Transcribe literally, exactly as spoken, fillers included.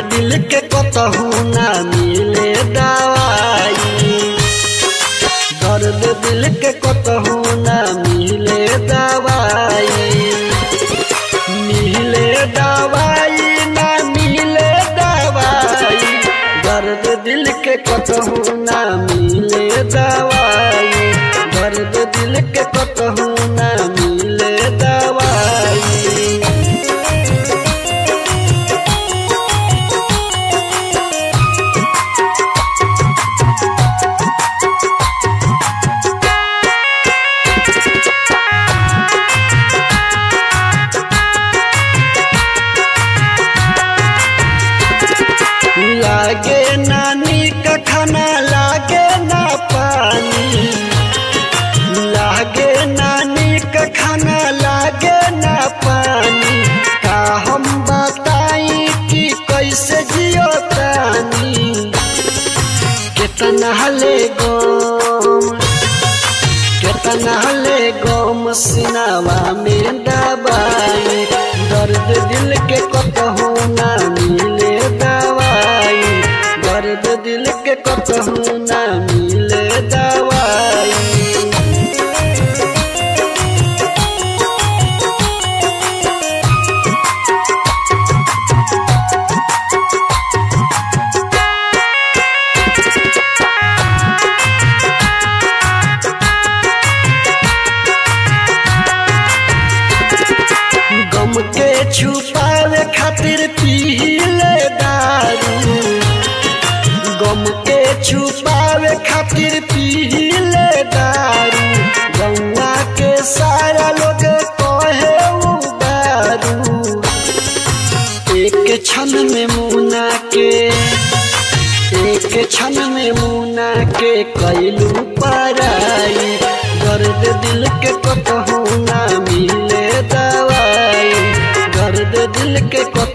दिल के कतहू ना मिले दवाई, दर्द दिल के कतहू ना मिले दवाई, मिले दवाई ना मिले दवाई, दर्द दिल के कतहू ना मिले दवाई, दर्द दिल के कतहू ना मिले दवाई। लागे नानी का खाना लागे ना पानी, लागे नानी का खाना लागे ना पानी, का हम बताई कि कैसे जियो तानी, कितना ले गम कितना ले गम सिनावा में दबाई, दर्द दिल के कतहू ना मिले दवाई, दर्द दिल के कतहू ना मिले दवाई। गम के छुपावे खातिर पीले दारू, गम के छुपावे खातिर पीले दारू, गौवा के सारा लोग कहे उ दारू, एक क्षण में मुना के एक क्षण में मुना के कैलू पराई, दर्द दिल के कतहू ना मिले दवाई, दर्द दिल के